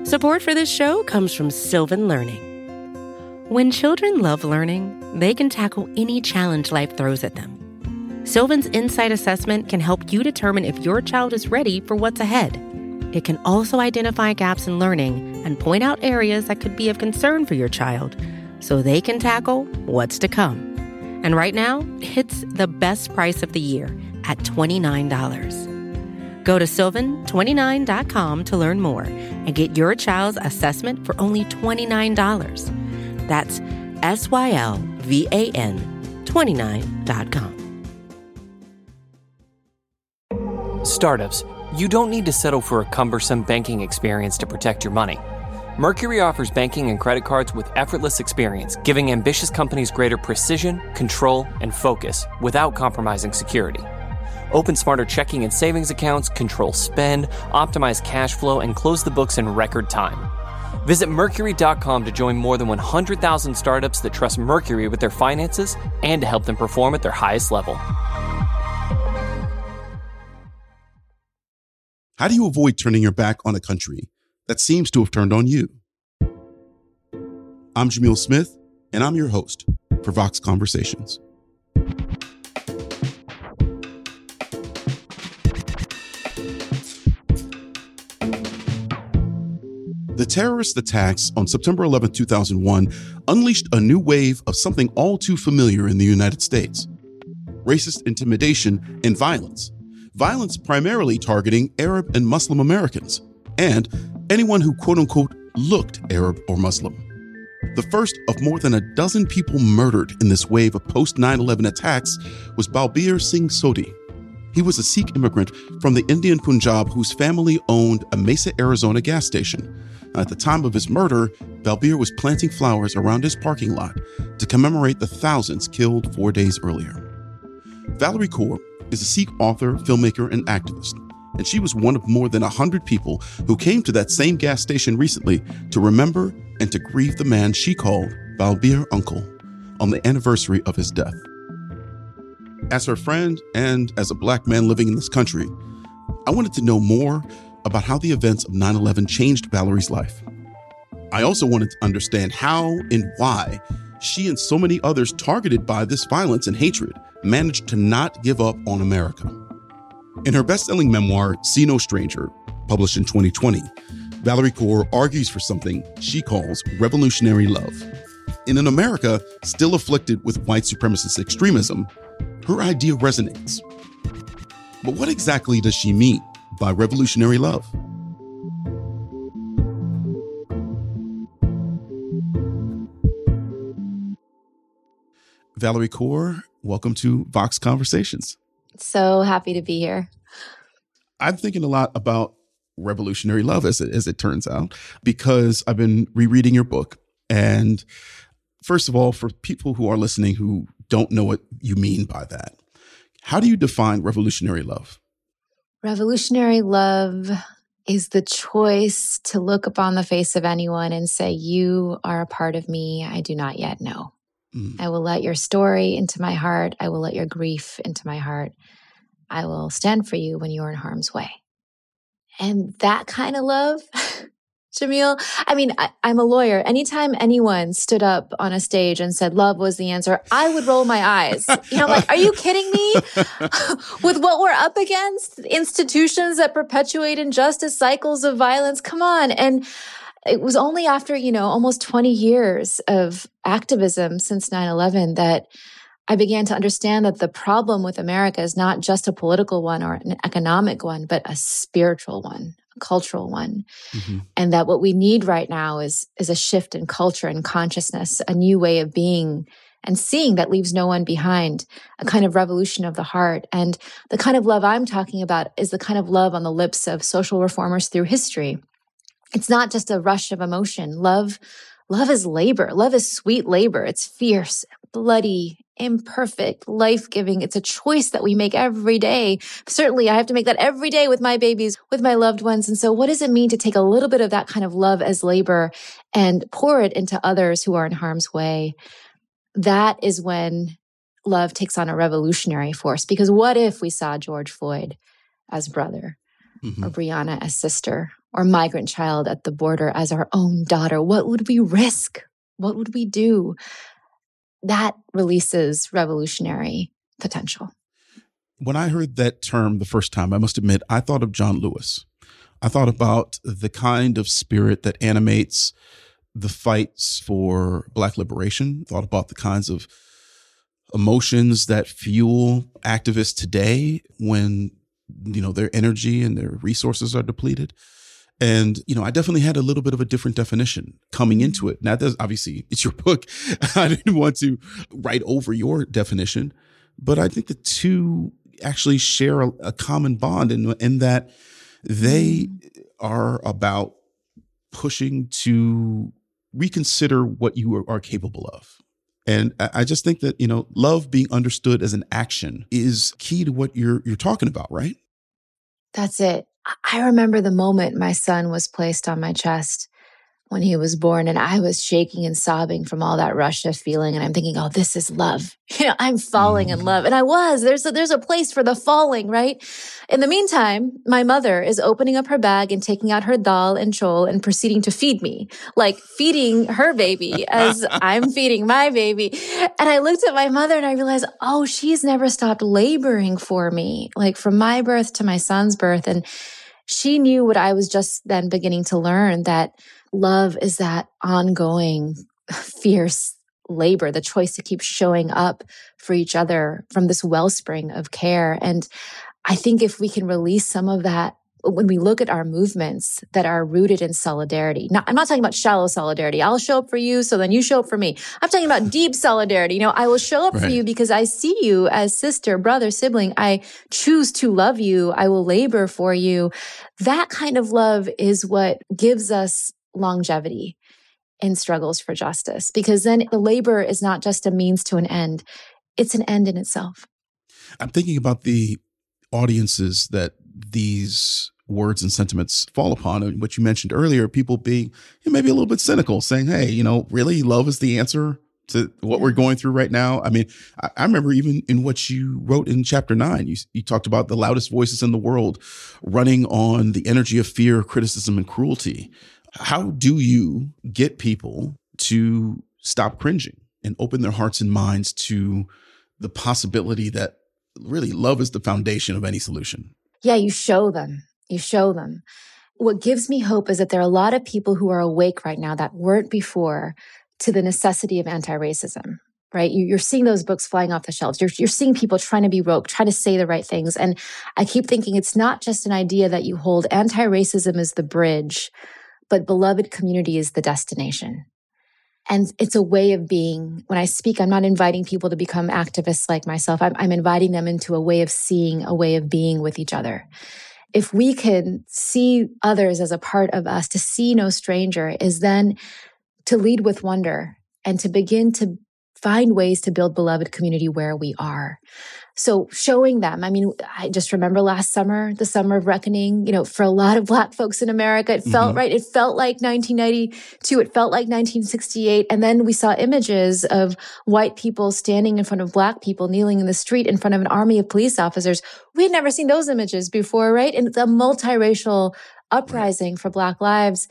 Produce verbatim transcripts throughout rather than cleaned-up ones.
Support for this show comes from Sylvan Learning. When children love learning, they can tackle any challenge life throws at them. Sylvan's Insight Assessment can help you determine if your child is ready for what's ahead. It can also identify gaps in learning and point out areas that could be of concern for your child so they can tackle what's to come. And right now, it's the best price of the year at twenty-nine dollars. Go to sylvan twenty-nine dot com to learn more and get your child's assessment for only twenty-nine dollars. That's S Y L V A N twenty-nine dot com. Startups, you don't need to settle for a cumbersome banking experience to protect your money. Mercury offers banking and credit cards with effortless experience, giving ambitious companies greater precision, control, and focus without compromising security. Open smarter checking and savings accounts, control spend, optimize cash flow, and close the books in record time. Visit Mercury dot com to join more than one hundred thousand startups that trust Mercury with their finances and to help them perform at their highest level. How do you avoid turning your back on a country that seems to have turned on you? I'm Jamil Smith, and I'm your host for Vox Conversations. The terrorist attacks on September eleventh, two thousand one unleashed a new wave of something all too familiar in the United States: racist intimidation and violence. Violence primarily targeting Arab and Muslim Americans, and anyone who quote-unquote looked Arab or Muslim. The first of more than a dozen people murdered in this wave of post nine eleven attacks was Balbir Singh Sodhi. He was a Sikh immigrant from the Indian Punjab whose family owned a Mesa, Arizona gas station. At the time of his murder, Balbir was planting flowers around his parking lot to commemorate the thousands killed four days earlier. Valerie Kaur is a Sikh author, filmmaker, and activist, and she was one of more than one hundred people who came to that same gas station recently to remember and to grieve the man she called Balbir Uncle on the anniversary of his death. As her friend and as a Black man living in this country, I wanted to know more about how the events of nine eleven changed Valerie's life. I also wanted to understand how and why she and so many others targeted by this violence and hatred managed to not give up on America. In her best-selling memoir, See No Stranger, published in twenty twenty, Valerie Kaur argues for something she calls revolutionary love. In an America still afflicted with white supremacist extremism, her idea resonates. But what exactly does she mean by revolutionary love? Valerie Kaur, welcome to Vox Conversations. So happy to be here. I'm thinking a lot about revolutionary love, as it, as it turns out, because I've been rereading your book. And first of all, for people who are listening who don't know what you mean by that, how do you define revolutionary love? Revolutionary love is the choice to look upon the face of anyone and say, you are a part of me I do not yet know. Mm. I will let your story into my heart. I will let your grief into my heart. I will stand for you when you are in harm's way. And that kind of love, Jamil, I mean, I, I'm a lawyer. Anytime anyone stood up on a stage and said love was the answer, I would roll my eyes. You know, like, are you kidding me? With what we're up against, institutions that perpetuate injustice, cycles of violence, come on. And it was only after, you know, almost twenty years of activism since nine eleven that I began to understand that the problem with America is not just a political one or an economic one, but a spiritual one, a cultural one. Mm-hmm. And that what we need right now is, is a shift in culture and consciousness, a new way of being and seeing that leaves no one behind, a kind of revolution of the heart. And the kind of love I'm talking about is the kind of love on the lips of social reformers through history. It's not just a rush of emotion. Love, love is labor. Love is sweet labor. It's fierce, bloody, imperfect, life-giving. It's a choice that we make every day. Certainly, I have to make that every day with my babies, with my loved ones. And so what does it mean to take a little bit of that kind of love as labor and pour it into others who are in harm's way? That is when love takes on a revolutionary force. Because what if we saw George Floyd as brother, mm-hmm. or Breonna as sister, or migrant child at the border as our own daughter? What would we risk? What would we do? That releases revolutionary potential. When I heard that term the first time, I must admit, I thought of John Lewis. I thought about the kind of spirit that animates the fights for Black liberation, thought about the kinds of emotions that fuel activists today when, you know, their energy and their resources are depleted. And, you know, I definitely had a little bit of a different definition coming into it. Now, there's obviously, it's your book. I didn't want to write over your definition, but I think the two actually share a, a common bond in, in that they are about pushing to reconsider what you are, are capable of. And I just think that, you know, love being understood as an action is key to what you're you're talking about, right? That's it. I remember the moment my son was placed on my chest when he was born, and I was shaking and sobbing from all that rush of feeling. And I'm thinking, oh, this is love. You know, I'm falling in love. And I was. There's a, there's a place for the falling, right? In the meantime, my mother is opening up her bag and taking out her dal and chol and proceeding to feed me, like feeding her baby as I'm feeding my baby. And I looked at my mother and I realized, oh, she's never stopped laboring for me, like from my birth to my son's birth. And she knew what I was just then beginning to learn, that love is that ongoing, fierce labor, the choice to keep showing up for each other from this wellspring of care. And I think if we can release some of that, when we look at our movements that are rooted in solidarity, not, I'm not talking about shallow solidarity. I'll show up for you, so then you show up for me. I'm talking about deep solidarity. You know, I will show up right. for you because I see you as sister, brother, sibling. I choose to love you. I will labor for you. That kind of love is what gives us longevity in struggles for justice, because then the labor is not just a means to an end. It's an end in itself. I'm thinking about the audiences that these words and sentiments fall upon. And what you mentioned earlier, people being you know, maybe a little bit cynical, saying, hey, you know, really, love is the answer to what we're going through right now. I mean, I, I remember even in what you wrote in chapter nine, you, you talked about the loudest voices in the world running on the energy of fear, criticism, and cruelty. How do you get people to stop cringing and open their hearts and minds to the possibility that really love is the foundation of any solution? Yeah, you show them. You show them. What gives me hope is that there are a lot of people who are awake right now that weren't before to the necessity of anti-racism, right? You're seeing those books flying off the shelves. You're, you're seeing people trying to be woke, trying to say the right things. And I keep thinking it's not just an idea that you hold anti-racism as the bridge, but beloved community is the destination. And it's a way of being. When I speak, I'm not inviting people to become activists like myself. I'm, I'm inviting them into a way of seeing, a way of being with each other. If we can see others as a part of us, to see no stranger is then to lead with wonder and to begin to find ways to build beloved community where we are. So showing them, I mean, I just remember last summer, the summer of reckoning, you know, for a lot of Black folks in America, it felt mm-hmm. right. It felt like nineteen ninety-two. It felt like nineteen sixty-eight. And then we saw images of white people standing in front of Black people, kneeling in the street in front of an army of police officers. We had never seen those images before, right? And it's a multiracial uprising right. for Black lives.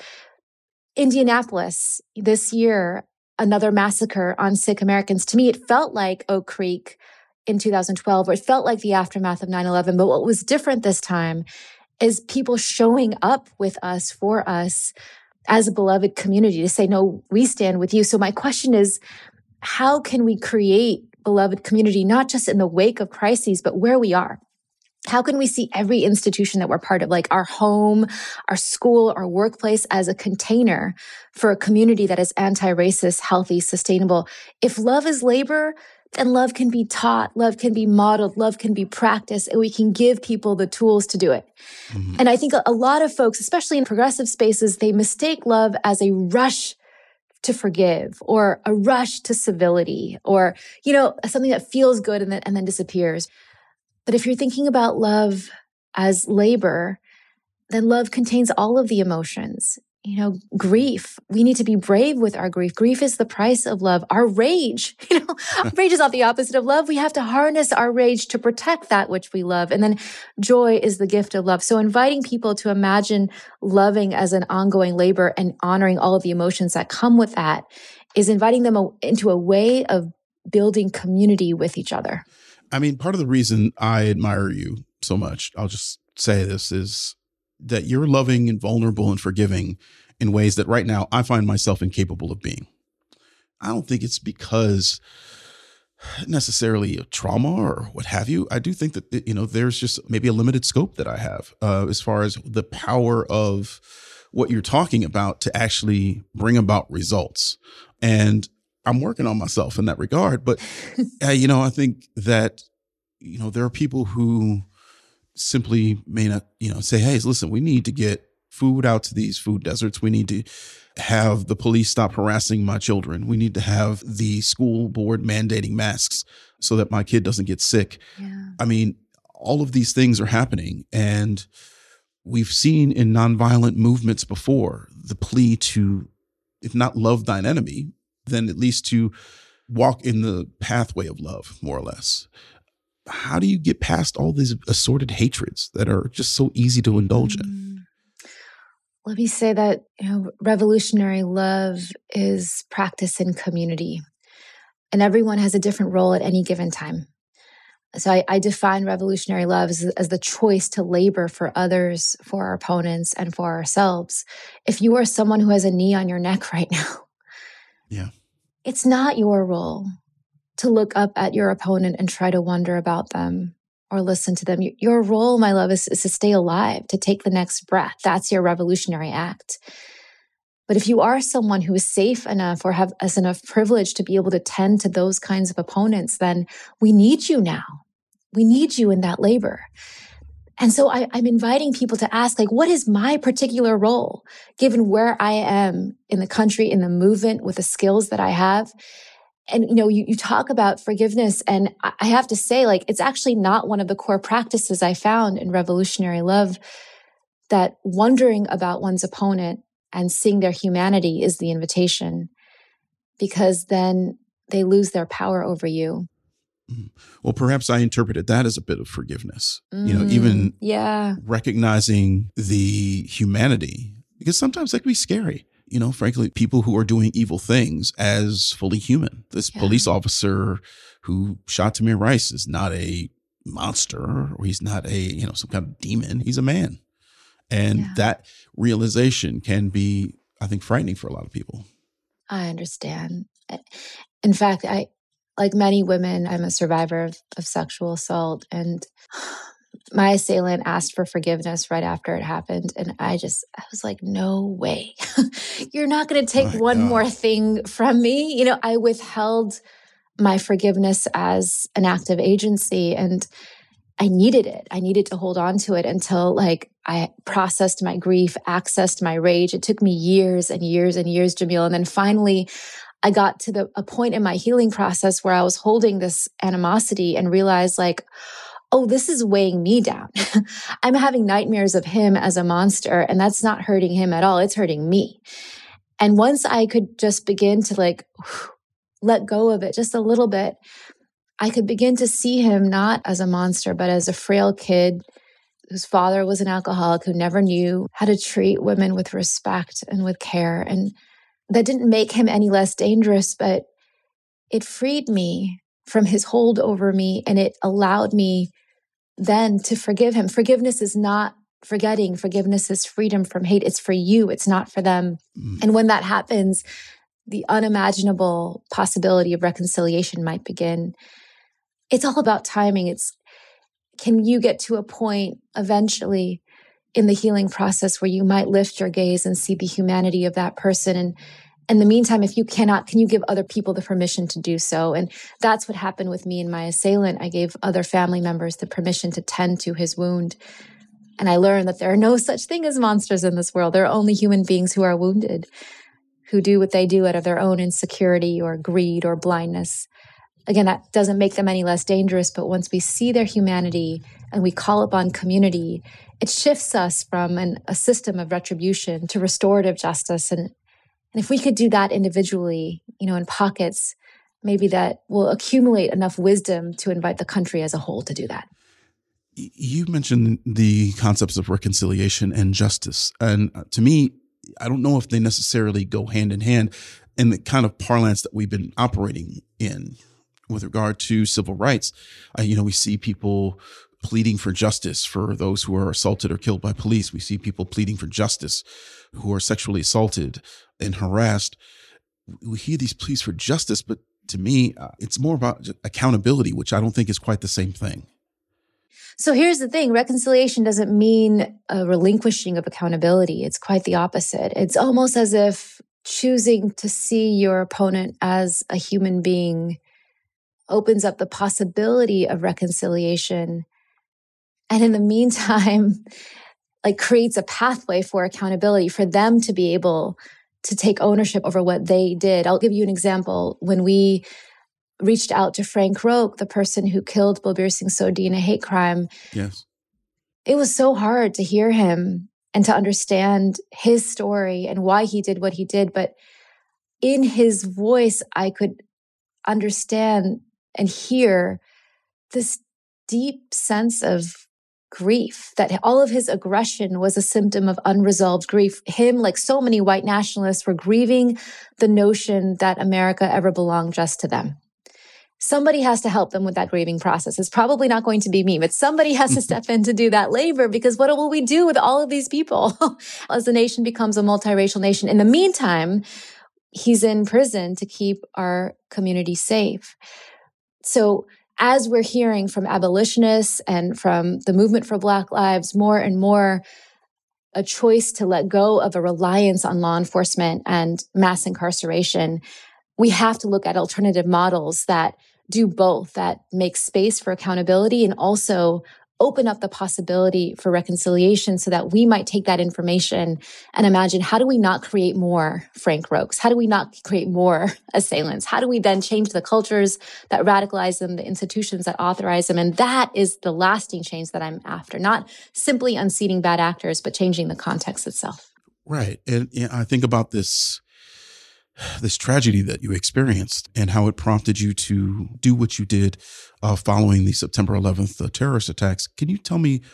Indianapolis this year, another massacre on Sikh Americans. To me, it felt like Oak Creek in two thousand twelve, or it felt like the aftermath of nine eleven. But what was different this time is people showing up with us, for us, as a beloved community to say, no, we stand with you. So my question is, how can we create beloved community, not just in the wake of crises, but where we are? How can we see every institution that we're part of, like our home, our school, our workplace, as a container for a community that is anti-racist, healthy, sustainable? If love is labor, then love can be taught, love can be modeled, love can be practiced, and we can give people the tools to do it. Mm-hmm. And I think a lot of folks, especially in progressive spaces, they mistake love as a rush to forgive, or a rush to civility, or, you know, something that feels good and then, and then disappears. But if you're thinking about love as labor, then love contains all of the emotions. you know, grief. We need to be brave with our grief. Grief is the price of love. Our rage, you know, rage is not the opposite of love. We have to harness our rage to protect that which we love. And then joy is the gift of love. So inviting people to imagine loving as an ongoing labor and honoring all of the emotions that come with that is inviting them a, into a way of building community with each other. I mean, part of the reason I admire you so much, I'll just say this, is that you're loving and vulnerable and forgiving in ways that right now I find myself incapable of being. I don't think it's because necessarily of trauma or what have you. I do think that, you know, there's just maybe a limited scope that I have uh, as far as the power of what you're talking about to actually bring about results. And I'm working on myself in that regard. But, uh, you know, I think that, you know, there are people who simply may not, you know, say, hey, listen, we need to get food out to these food deserts. We need to have the police stop harassing my children. We need to have the school board mandating masks so that my kid doesn't get sick. Yeah. I mean, all of these things are happening. And we've seen in nonviolent movements before the plea to, if not love thine enemy, then at least to walk in the pathway of love, more or less. How do you get past all these assorted hatreds that are just so easy to indulge in? Let me say that, you know, revolutionary love is practice in community, and everyone has a different role at any given time. So I, I define revolutionary love as, as the choice to labor for others, for our opponents, and for ourselves. If you are someone who has a knee on your neck right now, yeah, it's not your role to look up at your opponent and try to wonder about them or listen to them. Your role, my love, is, is to stay alive, to take the next breath. That's your revolutionary act. But if you are someone who is safe enough or have as enough privilege to be able to tend to those kinds of opponents, then we need you now. We need you in that labor. And so I, I'm inviting people to ask, like, what is my particular role, given where I am in the country, in the movement, with the skills that I have? And, you know, you, you talk about forgiveness, and I have to say, like, it's actually not one of the core practices I found in revolutionary love, that wondering about one's opponent and seeing their humanity is the invitation, because then they lose their power over you. Well, perhaps I interpreted that as a bit of forgiveness, mm, you know, even yeah. recognizing the humanity, because sometimes that can be scary. You know, frankly, people who are doing evil things as fully human. This yeah. police officer who shot Tamir Rice is not a monster, or he's not a, you know, some kind of demon. He's a man. And yeah. that realization can be, I think, frightening for a lot of people. I understand. In fact, I, like many women, I'm a survivor of, of sexual assault, and my assailant asked for forgiveness right after it happened. And I just, I was like, no way. You're not going to take my one God. more thing from me. You know, I withheld my forgiveness as an act of agency, and I needed it. I needed to hold on to it until, like, I processed my grief, accessed my rage. It took me years and years and years, Jamil. And then finally, I got to the a point in my healing process where I was holding this animosity and realized, like, oh, this is weighing me down. I'm having nightmares of him as a monster, and that's not hurting him at all. It's hurting me. And once I could just begin to, like, let go of it just a little bit, I could begin to see him not as a monster, but as a frail kid whose father was an alcoholic, who never knew how to treat women with respect and with care. And that didn't make him any less dangerous, but it freed me from his hold over me, and it allowed me then to forgive him. Forgiveness is not forgetting. Forgiveness is freedom from hate. It's for you. It's not for them. Mm. And when that happens, the unimaginable possibility of reconciliation might begin. It's all about timing. It's, can you get to a point eventually in the healing process where you might lift your gaze and see the humanity of that person? And in the meantime, if you cannot, can you give other people the permission to do so? And that's what happened with me and my assailant. I gave other family members the permission to tend to his wound. And I learned that there are no such thing as monsters in this world. There are only human beings who are wounded, who do what they do out of their own insecurity or greed or blindness. Again, that doesn't make them any less dangerous, but once we see their humanity and we call upon community, it shifts us from an, a system of retribution to restorative justice. And, and if we could do that individually, you know, in pockets, maybe that will accumulate enough wisdom to invite the country as a whole to do that. You mentioned the concepts of reconciliation and justice. And to me, I don't know if they necessarily go hand in hand in the kind of parlance that we've been operating in with regard to civil rights. Uh, you know, we see people pleading for justice for those who are assaulted or killed by police. We see people pleading for justice who are sexually assaulted and harassed. We hear these pleas for justice, but to me, uh, it's more about accountability, which I don't think is quite the same thing. So here's the thing. Reconciliation doesn't mean a relinquishing of accountability. It's quite the opposite. It's almost as if choosing to see your opponent as a human being opens up the possibility of reconciliation. And in the meantime, like creates a pathway for accountability for them to be able to take ownership over what they did. I'll give you an example. When we reached out to Frank Roque, the person who killed Balbir Singh Sodhi in a hate crime, yes, it was so hard to hear him and to understand his story and why he did what he did. But in his voice, I could understand and hear this deep sense of grief, that all of his aggression was a symptom of unresolved grief. Him, like so many white nationalists, were grieving the notion that America ever belonged just to them. Somebody has to help them with that grieving process. It's probably not going to be me, but somebody has to step in to do that labor, because what will we do with all of these people as the nation becomes a multiracial nation? In the meantime, he's in prison to keep our community safe. So as we're hearing from abolitionists and from the movement for Black Lives, more and more a choice to let go of a reliance on law enforcement and mass incarceration, we have to look at alternative models that do both, that make space for accountability and also open up the possibility for reconciliation, so that we might take that information and imagine, how do we not create more Frank Roques? How do we not create more assailants? How do we then change the cultures that radicalize them, the institutions that authorize them? And that is the lasting change that I'm after, not simply unseating bad actors, but changing the context itself. Right. And you know, I think about this this tragedy that you experienced and how it prompted you to do what you did uh, following the September eleventh uh, terrorist attacks. Can you tell me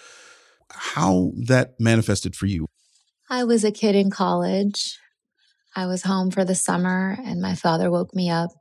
how that manifested for you? I was a kid in college. I was home for the summer and my father woke me up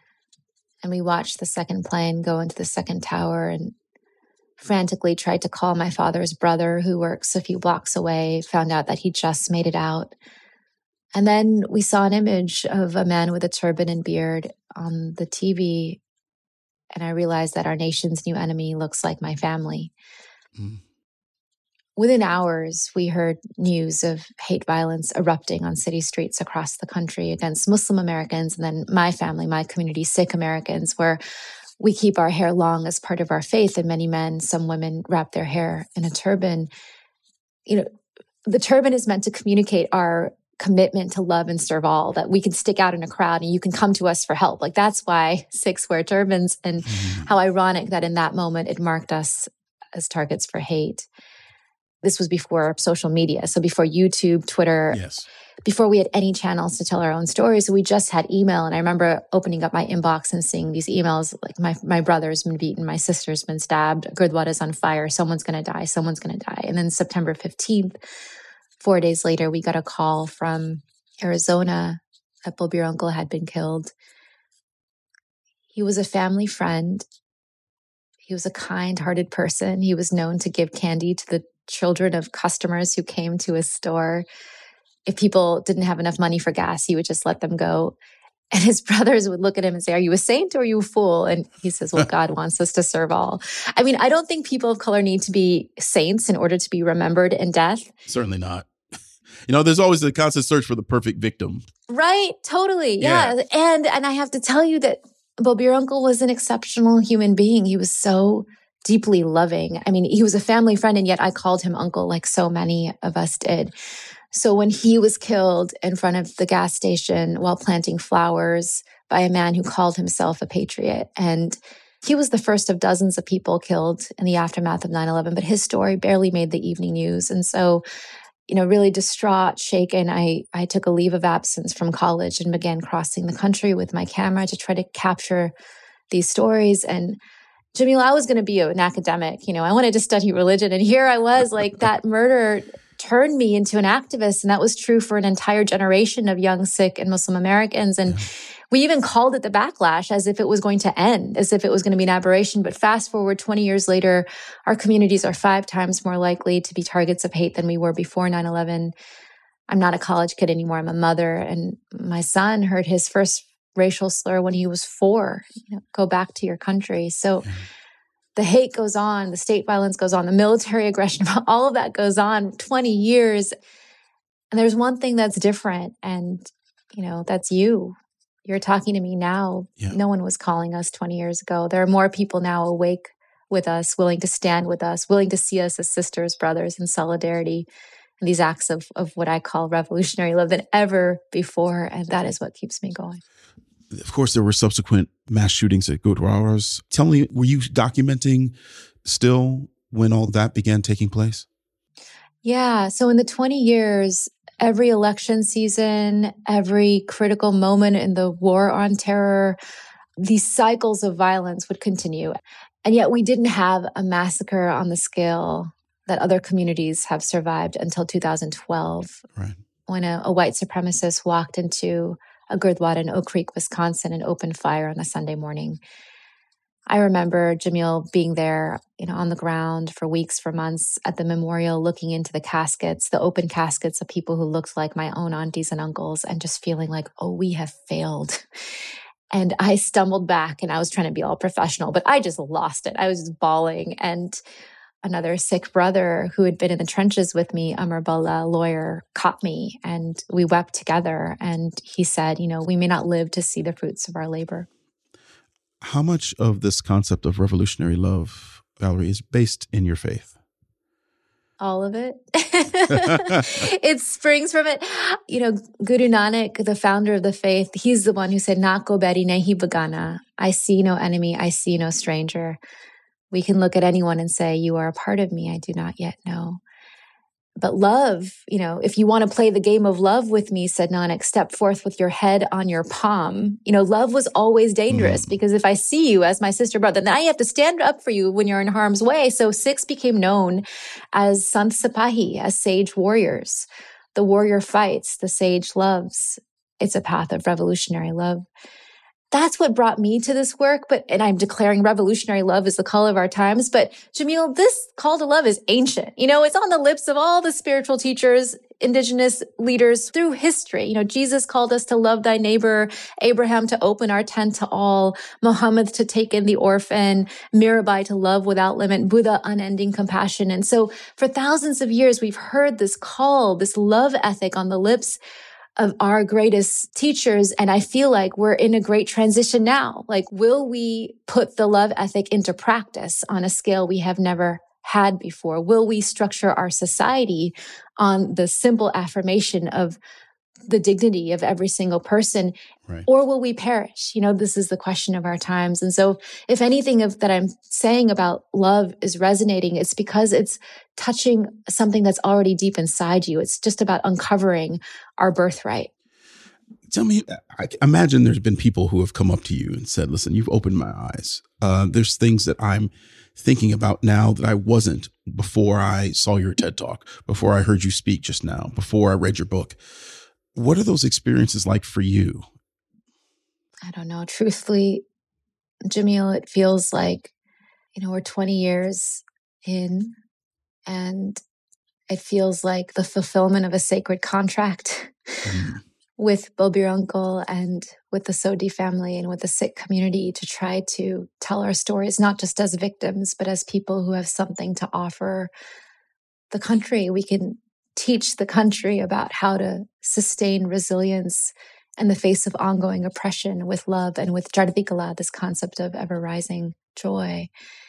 and we watched the second plane go into the second tower, and frantically tried to call my father's brother, who works a few blocks away, found out that he just made it out. And then we saw an image of a man with a turban and beard on the T V. And I realized that our nation's new enemy looks like my family. Mm. Within hours, we heard news of hate violence erupting on city streets across the country against Muslim Americans, and then my family, my community, Sikh Americans, where we keep our hair long as part of our faith. And many men, some women, wrap their hair in a turban. You know, the turban is meant to communicate our commitment to love and serve all, that we can stick out in a crowd and you can come to us for help. Like, that's why Sikhs wear turbans, and mm. how ironic that in that moment it marked us as targets for hate. This was before social media, so before YouTube, Twitter, yes. before we had any channels to tell our own stories. So we just had email. And I remember opening up my inbox and seeing these emails like, my my brother's been beaten, my sister's been stabbed, Gurdwara's on fire, someone's going to die, someone's going to die. And then September fifteenth, Four days later, we got a call from Arizona that Balbir uncle had been killed. He was a family friend. He was a kind-hearted person. He was known to give candy to the children of customers who came to his store. If people didn't have enough money for gas, he would just let them go. And his brothers would look at him and say, "Are you a saint or are you a fool?" And he says, "Well, God wants us to serve all." I mean, I don't think people of color need to be saints in order to be remembered in death. Certainly not. You know, there's always the constant search for the perfect victim. Right. Totally. Yeah. yeah. And and I have to tell you that Balbir uncle was an exceptional human being. He was so deeply loving. I mean, he was a family friend, and yet I called him uncle like so many of us did. So when he was killed in front of the gas station while planting flowers by a man who called himself a patriot, and he was the first of dozens of people killed in the aftermath of nine eleven, but his story barely made the evening news. And so, you know, really distraught, shaken, I, I took a leave of absence from college and began crossing the country with my camera to try to capture these stories. And Jamil, I was going to be an academic. You know, I wanted to study religion. And here I was, like, that murder turned me into an activist. And that was true for an entire generation of young Sikh and Muslim Americans. And yeah. we even called it the backlash, as if it was going to end, as if it was going to be an aberration. But fast forward twenty years later, our communities are five times more likely to be targets of hate than we were before nine eleven. I'm not a college kid anymore. I'm a mother. And my son heard his first racial slur when he was four. You know, go back to your country. So yeah. the hate goes on, the state violence goes on, the military aggression, all of that goes on twenty years. And there's one thing that's different. And, you know, that's you. You're talking to me now. Yeah. No one was calling us twenty years ago. There are more people now awake with us, willing to stand with us, willing to see us as sisters, brothers in solidarity, and these acts of, of what I call revolutionary love than ever before. And that is what keeps me going. Of course, there were subsequent mass shootings at Gurdwaras. Tell me, were you documenting still when all that began taking place? Yeah. So in the twenty years, every election season, every critical moment in the war on terror, these cycles of violence would continue. And yet we didn't have a massacre on the scale that other communities have survived until two thousand twelve, right. when a, a white supremacist walked into a Gurdwara in Oak Creek, Wisconsin, and opened fire on a Sunday morning. I remember Jamil being there, you know, on the ground for weeks, for months at the memorial, looking into the caskets, the open caskets of people who looked like my own aunties and uncles, and just feeling like, oh, we have failed. And I stumbled back, and I was trying to be all professional, but I just lost it. I was just bawling. And another Sikh brother who had been in the trenches with me, Amar Balla, a lawyer, caught me, and we wept together. And he said, you know, we may not live to see the fruits of our labor. How much of this concept of revolutionary love, Valerie, is based in your faith? All of it. It springs from it. You know, Guru Nanak, the founder of the faith, he's the one who said, "Na ko beri nahi begana." I see no enemy, I see no stranger. We can look at anyone and say, you are a part of me I do not yet know. But love, you know, if you want to play the game of love with me, said Nanak, step forth with your head on your palm. You know, love was always dangerous mm. because if I see you as my sister brother, then I have to stand up for you when you're in harm's way. So Sikhs became known as Sant Sipahi, as sage warriors. The warrior fights, the sage loves. It's a path of revolutionary love. That's what brought me to this work. But, and I'm declaring revolutionary love is the call of our times. But Jamil, this call to love is ancient. You know, it's on the lips of all the spiritual teachers, indigenous leaders through history. You know, Jesus called us to love thy neighbor, Abraham to open our tent to all, Muhammad to take in the orphan, Mirabai to love without limit, Buddha, unending compassion. And so for thousands of years, we've heard this call, this love ethic on the lips of our greatest teachers. And I feel like we're in a great transition now. Like, will we put the love ethic into practice on a scale we have never had before? Will we structure our society on the simple affirmation of the dignity of every single person? Right. Or will we perish? You know, this is the question of our times. And so if anything of that I'm saying about love is resonating, it's because it's touching something that's already deep inside you. It's just about uncovering our birthright. Tell me, I imagine there's been people who have come up to you and said, listen, you've opened my eyes. Uh, there's things that I'm thinking about now that I wasn't before I saw your TED Talk, before I heard you speak just now, before I read your book. What are those experiences like for you? I don't know. Truthfully, Jamil, it feels like, you know, we're twenty years in, and it feels like the fulfillment of a sacred contract mm. with Balbir Uncle and with the Sodhi family and with the Sikh community to try to tell our stories, not just as victims, but as people who have something to offer the country. We can teach the country about how to sustain resilience in the face of ongoing oppression with love and with Jardvikala, this concept of ever rising joy.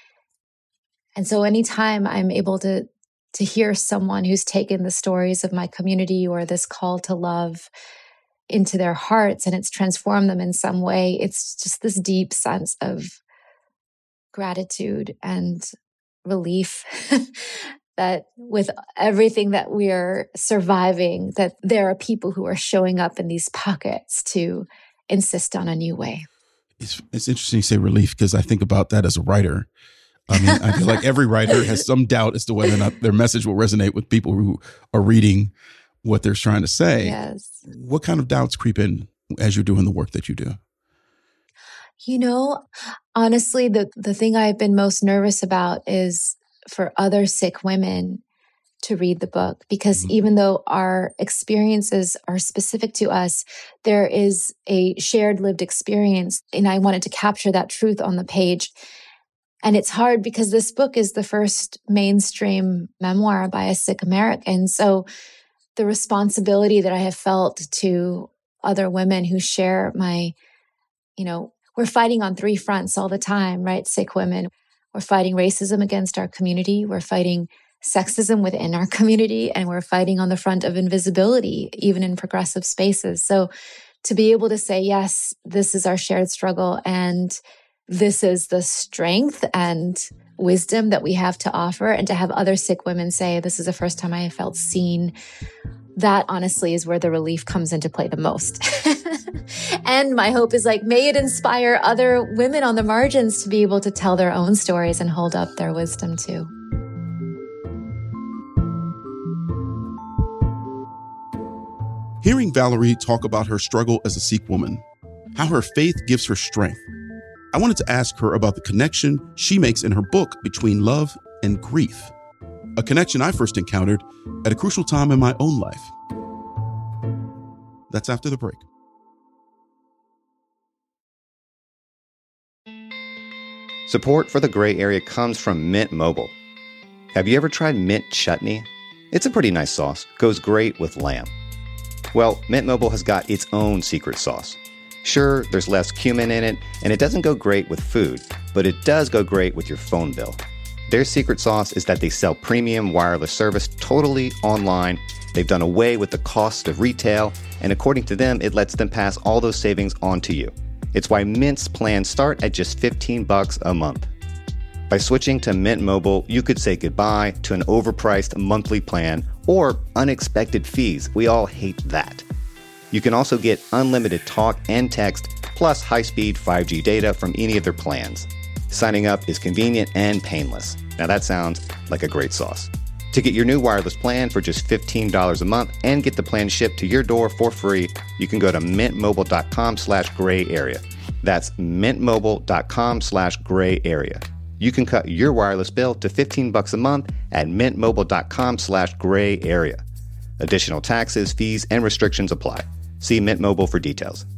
And so anytime I'm able to to hear someone who's taken the stories of my community or this call to love into their hearts and it's transformed them in some way, it's just this deep sense of gratitude and relief that with everything that we are surviving, that there are people who are showing up in these pockets to insist on a new way. It's, it's interesting you say relief, because I think about that as a writer. I mean, I feel like every writer has some doubt as to whether or not their message will resonate with people who are reading what they're trying to say. Yes. What kind of doubts creep in as you're doing the work that you do? You know, honestly, the, the thing I've been most nervous about is for other sick women to read the book, because mm-hmm. even though our experiences are specific to us, there is a shared lived experience. And I wanted to capture that truth on the page. And it's hard because this book is the first mainstream memoir by a sick American. So the responsibility that I have felt to other women who share my, you know, we're fighting on three fronts all the time, right? Sick women. We're fighting racism against our community. We're fighting sexism within our community. And we're fighting on the front of invisibility, even in progressive spaces. So to be able to say, yes, this is our shared struggle, and this is the strength and wisdom that we have to offer, and to have other sick women say, this is the first time I have felt seen, that honestly is where the relief comes into play the most. And my hope is like, may it inspire other women on the margins to be able to tell their own stories and hold up their wisdom too. Hearing Valerie talk about her struggle as a Sikh woman, how her faith gives her strength, I wanted to ask her about the connection she makes in her book between love and grief, a connection I first encountered at a crucial time in my own life. That's after the break. Support for The Gray Area comes from Mint Mobile. Have you ever tried mint chutney? It's a pretty nice sauce. Goes great with lamb. Well, Mint Mobile has got its own secret sauce. Sure, there's less cumin in it, and it doesn't go great with food, but it does go great with your phone bill. Their secret sauce is that they sell premium wireless service totally online. They've done away with the cost of retail, and according to them, it lets them pass all those savings on to you. It's why Mint's plans start at just fifteen bucks a month. By switching to Mint Mobile, you could say goodbye to an overpriced monthly plan or unexpected fees. We all hate that. You can also get unlimited talk and text, plus high-speed five G data from any of their plans. Signing up is convenient and painless. Now that sounds like a great sauce. To get your new wireless plan for just fifteen dollars a month and get the plan shipped to your door for free, you can go to mintmobile.com slash gray area. That's mintmobile.com slash gray area. You can cut your wireless bill to fifteen bucks a month at mintmobile.com slash gray area. Additional taxes, fees, and restrictions apply. See Mint Mobile for details.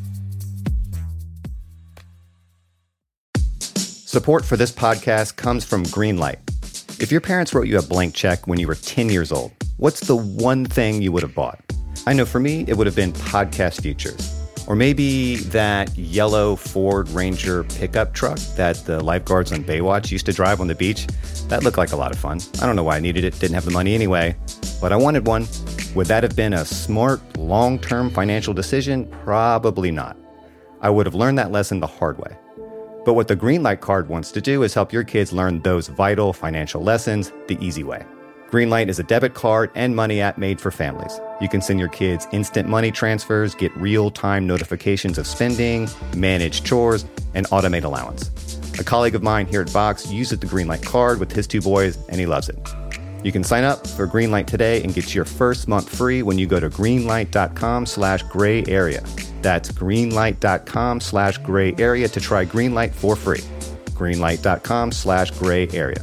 Support for this podcast comes from Greenlight. If your parents wrote you a blank check when you were ten years old, what's the one thing you would have bought? I know for me, it would have been podcast features. Or maybe that yellow Ford Ranger pickup truck that the lifeguards on Baywatch used to drive on the beach. That looked like a lot of fun. I don't know why I needed it, didn't have the money anyway, but I wanted one. Would that have been a smart, long-term financial decision? Probably not. I would have learned that lesson the hard way. But what the Greenlight card wants to do is help your kids learn those vital financial lessons the easy way. Greenlight is a debit card and money app made for families. You can send your kids instant money transfers, get real-time notifications of spending, manage chores, and automate allowance. A colleague of mine here at Vox uses the Greenlight card with his two boys, and he loves it. You can sign up for Greenlight today and get your first month free when you go to greenlight.com slash gray area. That's greenlight.com slash gray area to try Greenlight for free. Greenlight.com slash gray area.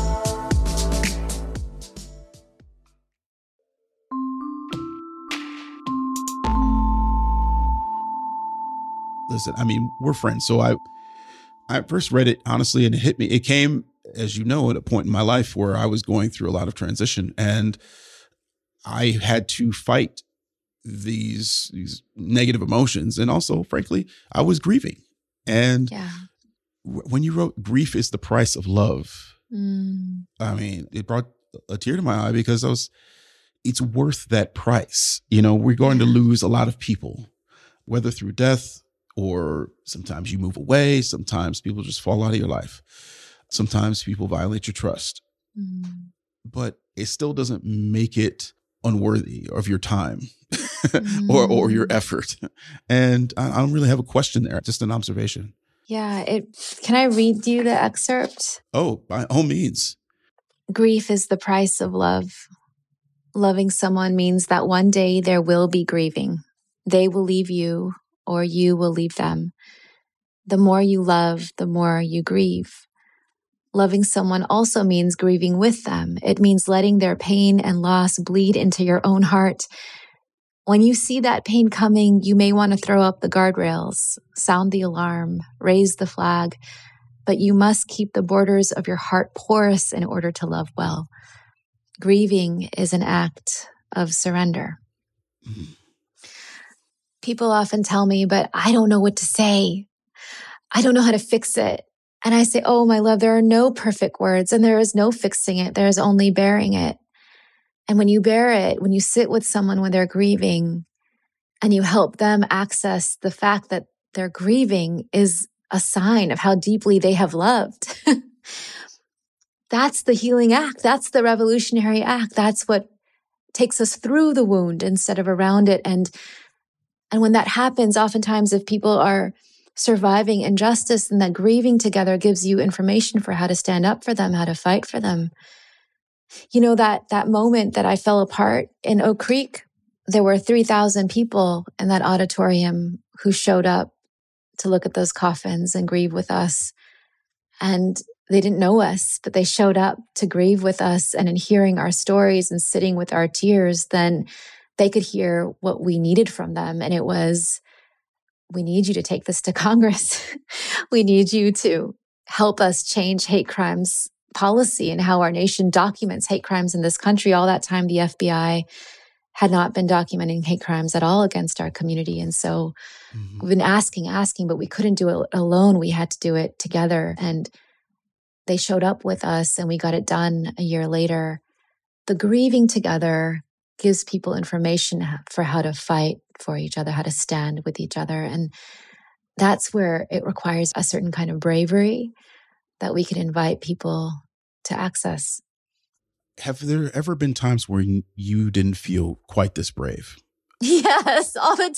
Listen, I mean, we're friends. So I, I first read it, honestly, and it hit me. It came, as you know, at a point in my life where I was going through a lot of transition, and I had to fight these, these negative emotions. And also, frankly, I was grieving. And yeah. w- when you wrote "Grief is the Price of Love," mm. I mean, it brought a tear to my eye, because I was, it's worth that price. You know, we're going to lose a lot of people, whether through death or sometimes you move away. Sometimes people just fall out of your life. Sometimes people violate your trust. Mm. But it still doesn't make it unworthy of your time mm. or, or your effort. And I, I don't really have a question there, just an observation. Yeah. It. Can I read you the excerpt? Oh, by all means. Grief is the price of love. Loving someone means that one day there will be grieving. They will leave you or you will leave them. The more you love, the more you grieve. Loving someone also means grieving with them. It means letting their pain and loss bleed into your own heart. When you see that pain coming, you may want to throw up the guardrails, sound the alarm, raise the flag, but you must keep the borders of your heart porous in order to love well. Grieving is an act of surrender. Mm-hmm. People often tell me, but I don't know what to say. I don't know how to fix it. And I say, oh, my love, there are no perfect words and there is no fixing it. There is only bearing it. And when you bear it, when you sit with someone when they're grieving and you help them access the fact that they're grieving is a sign of how deeply they have loved. That's the healing act. That's the revolutionary act. That's what takes us through the wound instead of around it. And, and when that happens, oftentimes if people are surviving injustice, and that grieving together gives you information for how to stand up for them, how to fight for them. You know, that that moment that I fell apart in Oak Creek, there were three thousand people in that auditorium who showed up to look at those coffins and grieve with us. And they didn't know us, but they showed up to grieve with us. And in hearing our stories and sitting with our tears, then they could hear what we needed from them. And it was, we need you to take this to Congress. We need you to help us change hate crimes policy and how our nation documents hate crimes in this country. All that time, the F B I had not been documenting hate crimes at all against our community. And so mm-hmm. we've been asking, asking, but we couldn't do it alone. We had to do it together. And they showed up with us and we got it done a year later. The grieving together gives people information for how to fight for each other, how to stand with each other. And that's where it requires a certain kind of bravery that we can invite people to access. Have there ever been times where you didn't feel quite this brave? Yes, all the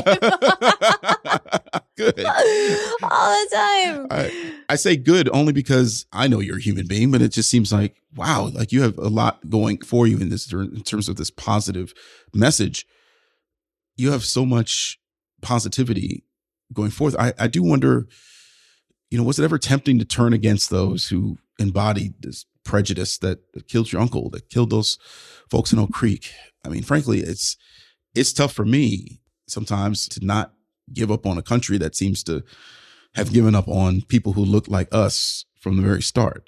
time. Good. All the time. I, I say good only because I know you're a human being, but it just seems like, wow, like you have a lot going for you in this, in terms of this positive message. You have so much positivity going forth. I, I do wonder, you know, was it ever tempting to turn against those who embodied this prejudice that killed your uncle, that killed those folks in Oak Creek? I mean, frankly, it's it's tough for me sometimes to not give up on a country that seems to have given up on people who look like us from the very start.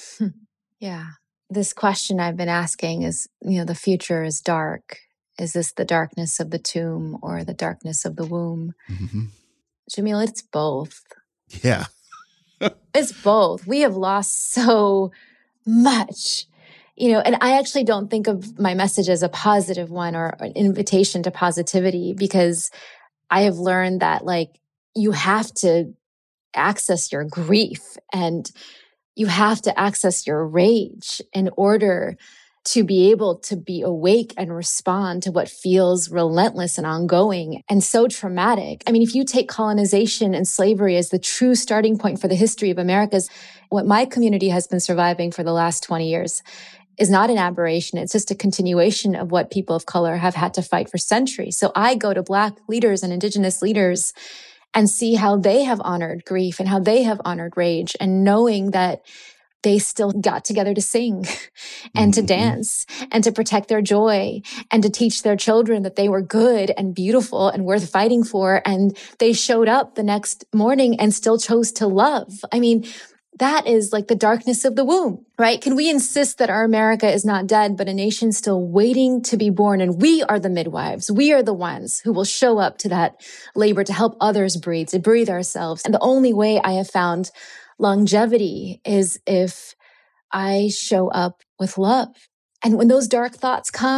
Yeah. This question I've been asking is, you know, the future is dark. Is this the darkness of the tomb or the darkness of the womb? Mm-hmm. Jamil, it's both. Yeah. It's both. We have lost so much. You know, and I actually don't think of my message as a positive one or an invitation to positivity, because I have learned that, like, you have to access your grief and you have to access your rage in order to be able to be awake and respond to what feels relentless and ongoing and so traumatic. I mean, if you take colonization and slavery as the true starting point for the history of America's, what my community has been surviving for the last twenty years is not an aberration. It's just a continuation of what people of color have had to fight for centuries. So I go to Black leaders and Indigenous leaders and see how they have honored grief and how they have honored rage, and knowing that they still got together to sing and mm-hmm. to dance and to protect their joy and to teach their children that they were good and beautiful and worth fighting for. And they showed up the next morning and still chose to love. I mean, that is like the darkness of the womb, right? Can we insist that our America is not dead, but a nation still waiting to be born? And we are the midwives. We are the ones who will show up to that labor to help others breathe, to breathe ourselves. And the only way I have found longevity is if I show up with love. And when those dark thoughts come,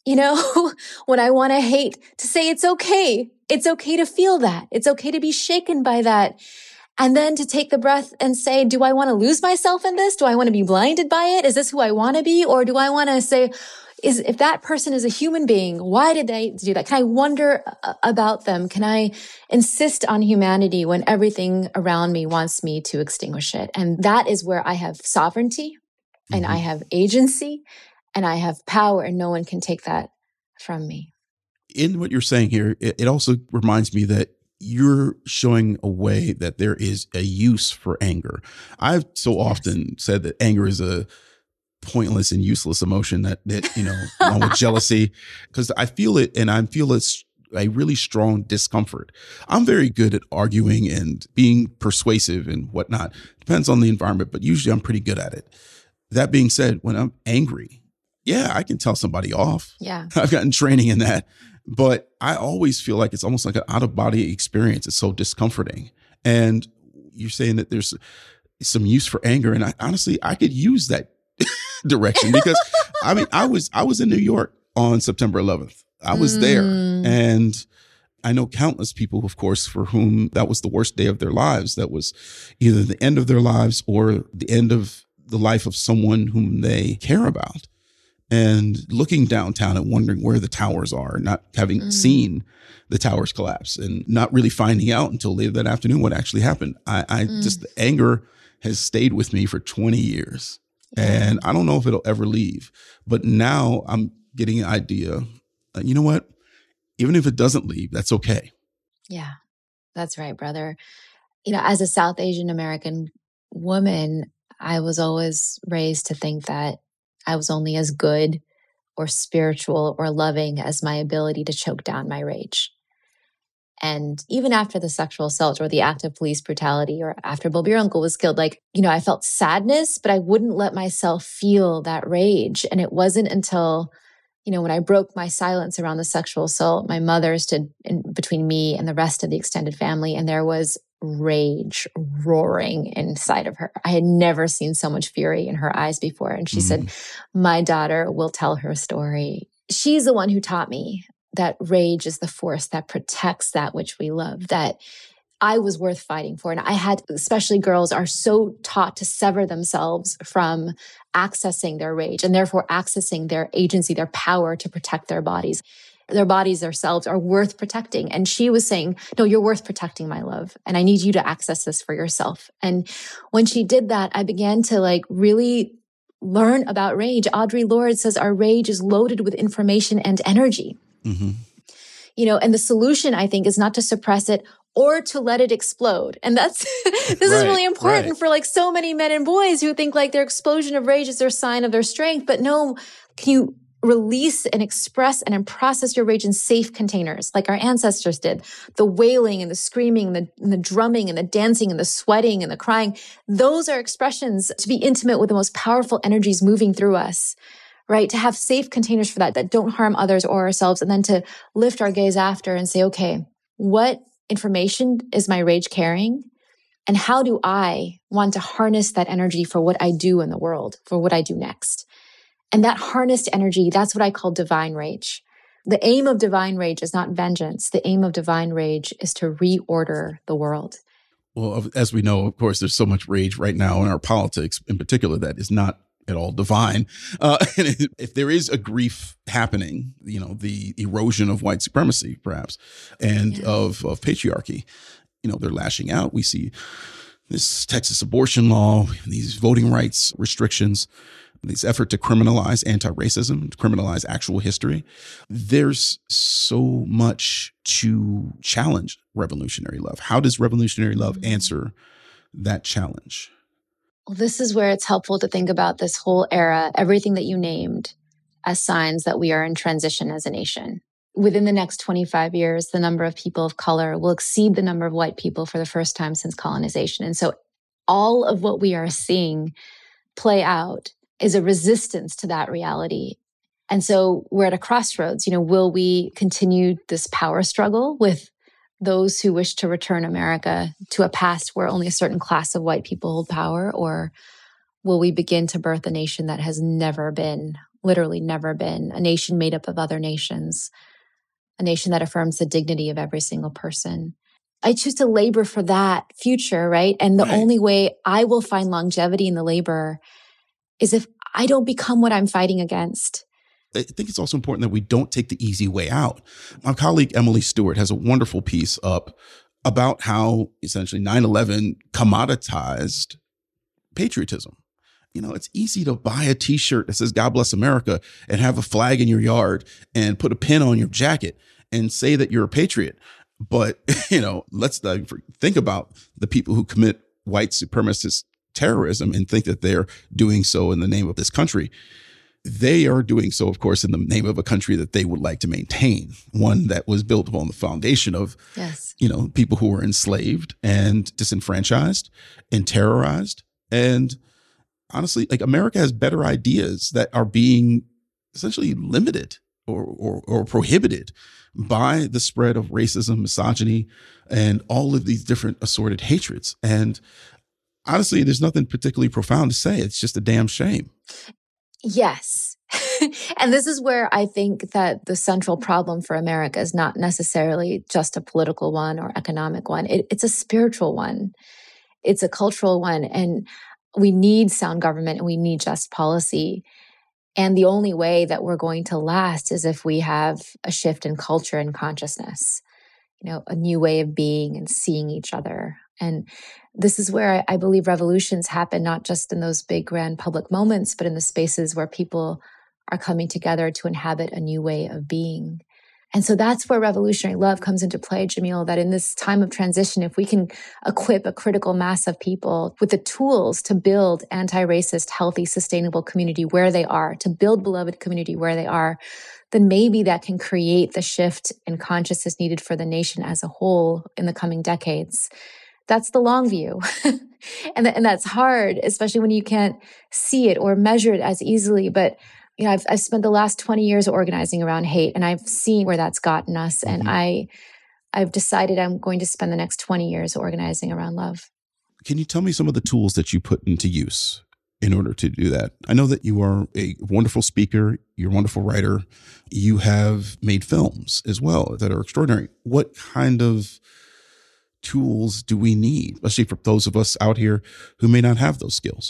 you know, when I want to hate, to say it's okay. It's okay to feel that. It's okay to be shaken by that. And then to take the breath and say, do I want to lose myself in this? Do I want to be blinded by it? Is this who I want to be? Or do I want to say, is if that person is a human being, why did they do that? Can I wonder about them? Can I insist on humanity when everything around me wants me to extinguish it? And that is where I have sovereignty and mm-hmm. I have agency and I have power, and no one can take that from me. In what you're saying here, it, it also reminds me that you're showing a way that there is a use for anger. I've so yes. often said that anger is a pointless and useless emotion that, that you know, along with jealousy, because I feel it and I feel it's a really strong discomfort. I'm very good at arguing and being persuasive and whatnot. Depends on the environment, but usually I'm pretty good at it. That being said, when I'm angry, yeah, I can tell somebody off. Yeah. I've gotten training in that. But I always feel like it's almost like an out-of-body experience. It's so discomforting. And you're saying that there's some use for anger. And I, honestly, I could use that direction because, I mean, I was I was in New York on September eleventh. I was mm. there. And I know countless people, of course, for whom that was the worst day of their lives. That was either the end of their lives or the end of the life of someone whom they care about. And looking downtown and wondering where the towers are, not having mm. seen the towers collapse and not really finding out until later that afternoon what actually happened. I, I mm. just, the anger has stayed with me for twenty years yeah. and I don't know if it'll ever leave. But now I'm getting an idea, uh, you know what? Even if it doesn't leave, that's okay. Yeah, that's right, brother. You know, as a South Asian American woman, I was always raised to think that I was only as good or spiritual or loving as my ability to choke down my rage. And even after the sexual assault or the act of police brutality or after Bill Uncle was killed, like, you know, I felt sadness, but I wouldn't let myself feel that rage. And it wasn't until, you know, when I broke my silence around the sexual assault, my mother stood in between me and the rest of the extended family, and there was rage roaring inside of her. I had never seen so much fury in her eyes before. And she mm. said, my daughter will tell her story. She's the one who taught me that rage is the force that protects that which we love, that I was worth fighting for. And I had, especially girls are so taught to sever themselves from accessing their rage and therefore accessing their agency, their power to protect their bodies. Their bodies, themselves are worth protecting. And she was saying, no, you're worth protecting, my love. And I need you to access this for yourself. And when she did that, I began to like really learn about rage. Audre Lorde says our rage is loaded with information and energy. Mm-hmm. You know, and the solution, I think, is not to suppress it or to let it explode. And that's, this right, is really important right. for like so many men and boys who think like their explosion of rage is their sign of their strength. But no, can you release and express and process your rage in safe containers like our ancestors did? The wailing and the screaming, and the, and the drumming and the dancing and the sweating and the crying. Those are expressions to be intimate with the most powerful energies moving through us, right? To have safe containers for that, that don't harm others or ourselves. And then to lift our gaze after and say, okay, what information is my rage carrying? And how do I want to harness that energy for what I do in the world, for what I do next? And that harnessed energy, that's what I call divine rage. The aim of divine rage is not vengeance. The aim of divine rage is to reorder the world. Well, as we know, of course, there's so much rage right now in our politics in particular that is not at all divine. Uh, and if there is a grief happening, you know, the erosion of white supremacy, perhaps, and yeah. of, of patriarchy, you know, they're lashing out. We see this Texas abortion law, these voting rights restrictions, this effort to criminalize anti-racism, to criminalize actual history. There's so much to challenge revolutionary love. How does revolutionary love answer that challenge? Well, this is where it's helpful to think about this whole era, everything that you named, as signs that we are in transition as a nation. Within the next twenty-five years, the number of people of color will exceed the number of white people for the first time since colonization. And so all of what we are seeing play out is a resistance to that reality. And so we're at a crossroads. You know, will we continue this power struggle with those who wish to return America to a past where only a certain class of white people hold power? Or will we begin to birth a nation that has never been literally never been, a nation made up of other nations, a nation that affirms the dignity of every single person. I choose to labor for that future, right? And the Right. only way I will find longevity in the labor is if I don't become what I'm fighting against. I think it's also important that we don't take the easy way out. My colleague Emily Stewart has a wonderful piece up about how essentially nine eleven commoditized patriotism. You know, it's easy to buy a t-shirt that says God bless America and have a flag in your yard and put a pin on your jacket and say that you're a patriot. But, you know, let's uh, think about the people who commit white supremacist terrorism and think that they're doing so in the name of this country. They are doing so, of course, in the name of a country that they would like to maintain, one that was built upon the foundation of, Yes. you know, people who were enslaved and disenfranchised and terrorized. And honestly, like, America has better ideas that are being essentially limited or, or, or prohibited by the spread of racism, misogyny, and all of these different assorted hatreds. And honestly, there's nothing particularly profound to say. It's just a damn shame. Yes. And this is where I think that the central problem for America is not necessarily just a political one or economic one. It, it's a spiritual one. It's a cultural one. And we need sound government and we need just policy. And the only way that we're going to last is if we have a shift in culture and consciousness, you know, a new way of being and seeing each other. And this is where I, I believe revolutions happen, not just in those big, grand public moments, but in the spaces where people are coming together to inhabit a new way of being. And so that's where revolutionary love comes into play, Jamil, that in this time of transition, if we can equip a critical mass of people with the tools to build anti-racist, healthy, sustainable community where they are, to build beloved community where they are, then maybe that can create the shift in consciousness needed for the nation as a whole in the coming decades. That's the long view. and, th- and that's hard, especially when you can't see it or measure it as easily. But you know, I've, I've spent the last twenty years organizing around hate, and I've seen where that's gotten us. And mm-hmm. I, I've decided I'm going to spend the next twenty years organizing around love. Can you tell me some of the tools that you put into use in order to do that? I know that you are a wonderful speaker. You're a wonderful writer. You have made films as well that are extraordinary. What kind of tools do we need, especially for those of us out here who may not have those skills?